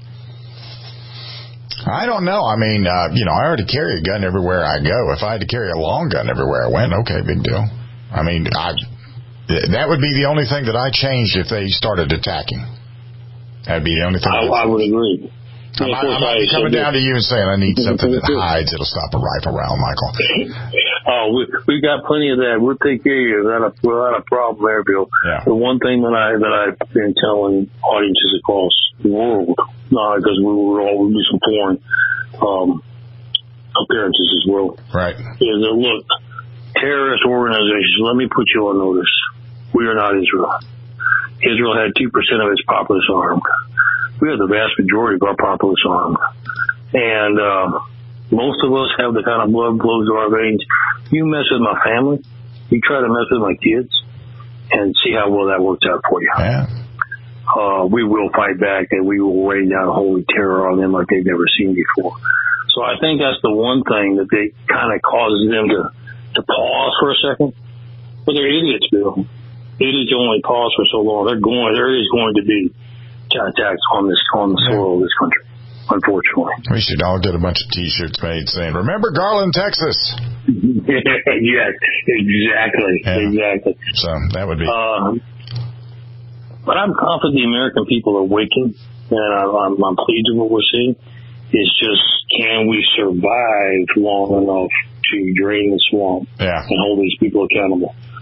I don't know. I mean, uh, you know, I already carry a gun everywhere I go. If I had to carry a long gun everywhere I went, okay, big deal. I mean, I that would be the only thing that I changed if they started attacking. That'd be the only thing. I, I would agree. I might, I might be coming down to you and saying I need something that hides. It'll stop a rifle round, Michael. Oh, we we got plenty of that. We'll take care of you. Without a, without a problem there, Bill. Yeah. The one thing that I that I've been telling audiences across the world, because uh, we will all do some foreign um, appearances as well. Right. Is that look, terrorist organizations. Let me put you on notice. We are not Israel. Israel had two percent of its populace armed. We have the vast majority of our populace armed. And uh, most of us have the kind of blood flows to our veins. You mess with my family, you try to mess with my kids, and see how well that works out for you. Yeah. Uh, we will fight back, and we will rain down holy terror on them like they've never seen before. So I think that's the one thing that they kind of causes them to, to pause for a second. But they're idiots, Bill. Idiots only pause for so long. They're going. There is going to be attacks on this on the soil of this country. Unfortunately, we should all get a bunch of T-shirts made saying "Remember Garland, Texas." Yes, exactly, yeah. exactly. So that would be. Uh, but I'm confident the American people are waking, and I'm, I'm pleased with what we're seeing. It's just, can we survive long enough to drain the swamp yeah. and hold these people accountable?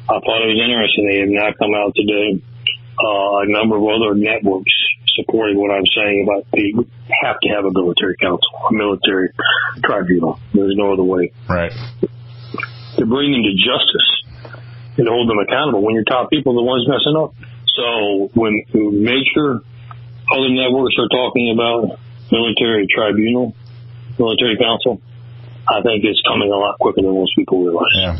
I thought it was interesting. They have now come out today. Uh, a number of other networks supporting what I'm saying about they have to have a military council, a military tribunal. There's no other way. Right. To bring them to justice and hold them accountable when your top people are the ones messing up. So when major other networks are talking about military tribunal, military council, I think it's coming a lot quicker than most people realize. Yeah.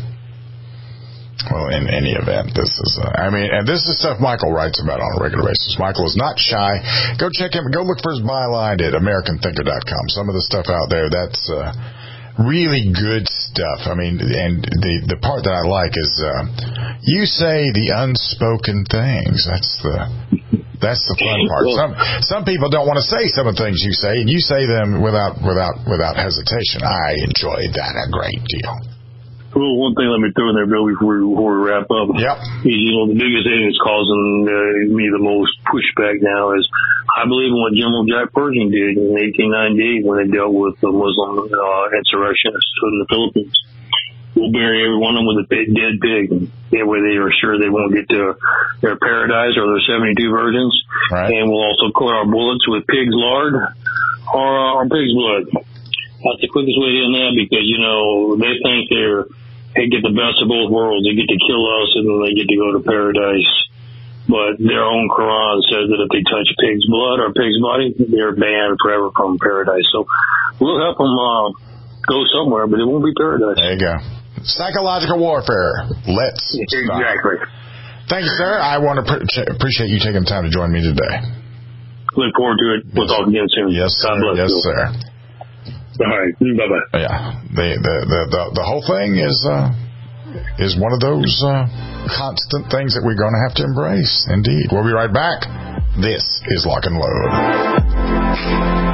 Well, in any event, this is, uh, I mean, and this is stuff Michael writes about on a regular basis. Michael is not shy. Go check him, go look for his byline at American Thinker dot com. Some of the stuff out there, that's uh, really good stuff. I mean, and the, the part that I like is uh, you say the unspoken things. That's the that's the fun part. Some some people don't want to say some of the things you say, and you say them without without without hesitation. I enjoy that a great deal. Well, one thing let me throw in there, Bill, before we, before we wrap up. Yep. Is, you know, the biggest thing that's causing uh, me the most pushback now is I believe in what General Jack Pershing did in eighteen ninety-eight when they dealt with the Muslim uh, insurrectionists in the Philippines. We'll bury every one of them with a dead pig. That way they are sure they won't get to their paradise or their seventy-two virgins. Right. And we'll also coat our bullets with pig's lard or, uh, or pig's blood. That's the quickest way to end that because, you know, they think they're they get the best of both worlds. They get to kill us and then they get to go to paradise. But their own Quran says that if they touch pig's blood or pig's body, they're banned forever from paradise. So we'll help them uh, go somewhere, but it won't be paradise. There you go. Psychological warfare. Let's stop. Exactly. Thank you, sir. I want to pre- appreciate you taking the time to join me today. Look forward to it. We'll talk again soon. Yes, God sir. bless Yes, you. sir. All right. Bye-bye. Yeah. The, the, the, the, the whole thing is, uh, is one of those, uh, constant things that we're going to have to embrace. Indeed. We'll be right back. This is Lock and Load.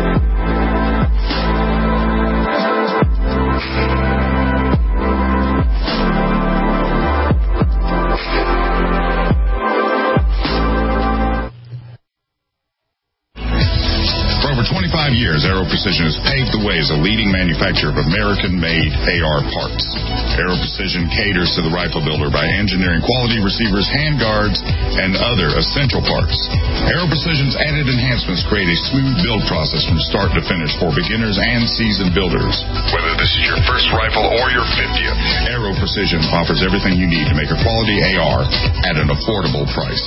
twenty-five years, Aero Precision has paved the way as a leading manufacturer of American-made A R parts. Aero Precision caters to the rifle builder by engineering quality receivers, handguards, and other essential parts. Aero Precision's added enhancements create a smooth build process from start to finish for beginners and seasoned builders. Whether this is your first rifle or your fiftieth, Aero Precision offers everything you need to make a quality A R at an affordable price.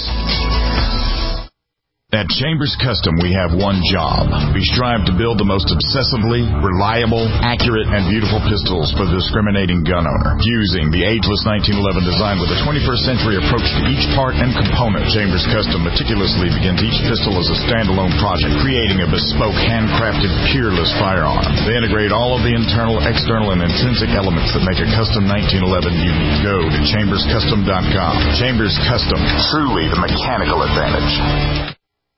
At Chambers Custom, we have one job. We strive to build the most obsessively reliable, accurate, and beautiful pistols for the discriminating gun owner. Using the ageless nineteen eleven design with a twenty-first century approach to each part and component, Chambers Custom meticulously begins each pistol as a standalone project, creating a bespoke, handcrafted, peerless firearm. They integrate all of the internal, external, and intrinsic elements that make a custom nineteen eleven unique. Go to chambers custom dot com. Chambers Custom, truly the mechanical advantage.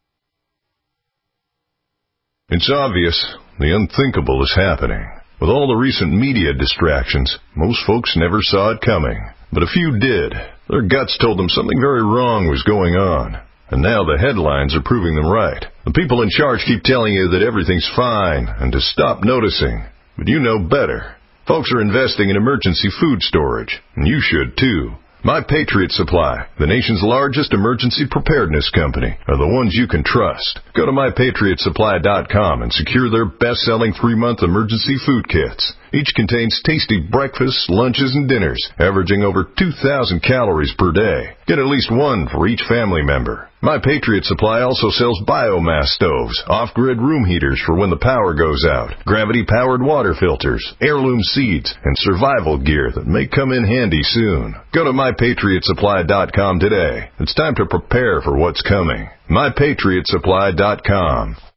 It's obvious the unthinkable is happening. With all the recent media distractions, most folks never saw it coming. But a few did. Their guts told them something very wrong was going on. And now the headlines are proving them right. The people in charge keep telling you that everything's fine and to stop noticing. But you know better. Folks are investing in emergency food storage, and you should too. My Patriot Supply, the nation's largest emergency preparedness company, are the ones you can trust. Go to my patriot supply dot com and secure their best-selling three-month emergency food kits. Each contains tasty breakfasts, lunches, and dinners, averaging over two thousand calories per day. Get at least one for each family member. My Patriot Supply also sells biomass stoves, off-grid room heaters for when the power goes out, gravity-powered water filters, heirloom seeds, and survival gear that may come in handy soon. Go to my patriot supply dot com today. It's time to prepare for what's coming. my patriot supply dot com.